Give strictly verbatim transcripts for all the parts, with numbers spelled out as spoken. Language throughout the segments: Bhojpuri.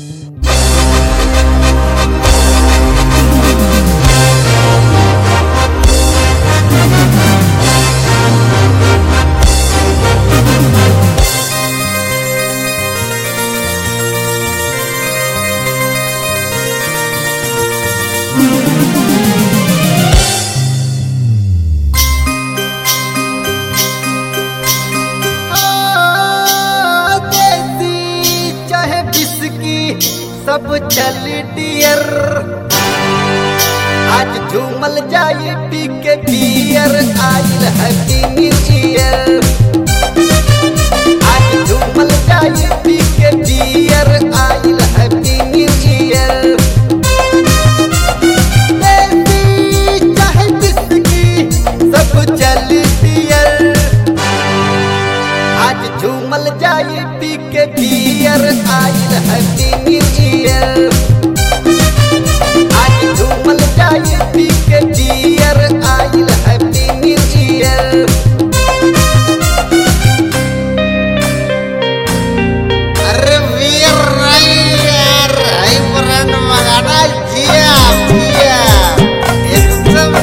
सब चल डियर आज झूमल जाए पी के बियर आइल हैप्पी न्यू ईयर। आज झूमल जाए पी के बियर आइल हैप्पी न्यू ईयर। देसी चाहे बिस्की सब चल डियर आज झूमल जाए पी के बियर आइल हैप्पी न्यू ईयर। आज झूमल जाए पी के बियर आइल हैप्पी न्यू ईयर। अरे वीर नहीं यार, हाई ब्रांड मंगाना जिया जिया एकदम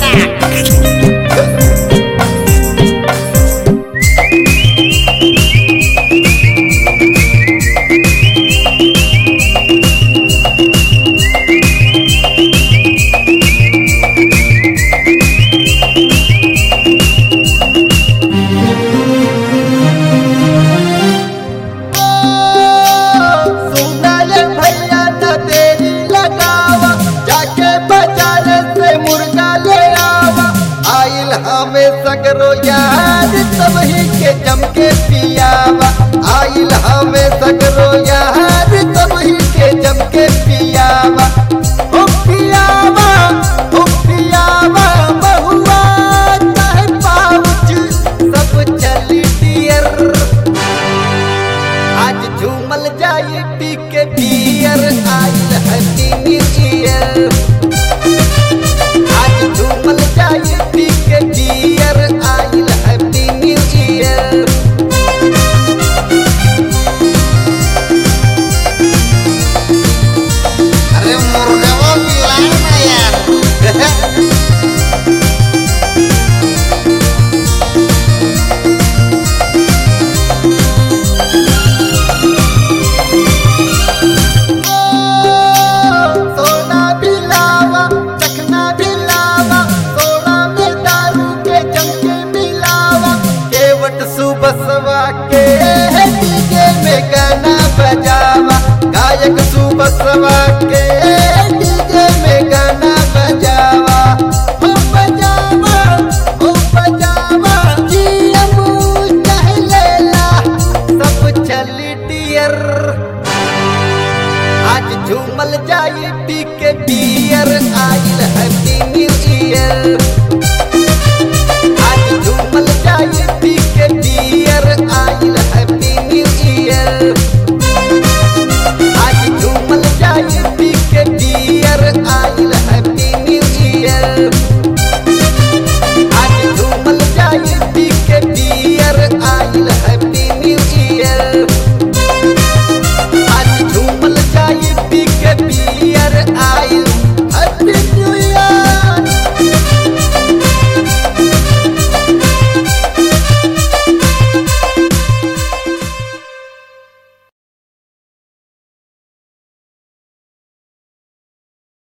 हमें सगरो यार तबही के जम के पियावा। आइल हमें सगरो यार तबही के जम के पियावा। ओ पियावा ओ पियावा बहुआ चाहे पाउच सब चली डियर। आज झूमल जाए पी के बियर आइल हैप्पी न्यू ईयर। आज झूमल जाए पी के बियर आइल हैप्पी न्यू ईयर। अरे मुर्गा वो मिलाए ना यार। सोना भी लावा चखना भी लावा सोना में दारू के जम के मिलावा। केवट सुबसवा के डीजे में गाना बजावा। गायक सुबसवा के डीजे में गाना बजावा। हो बजावा हो बजावा जियमू चाहे लेला सब चल डियर। आज झूमल जाए पी के बियर आइल हैप्पी न्यू ईयर। आज झूमल जाए पी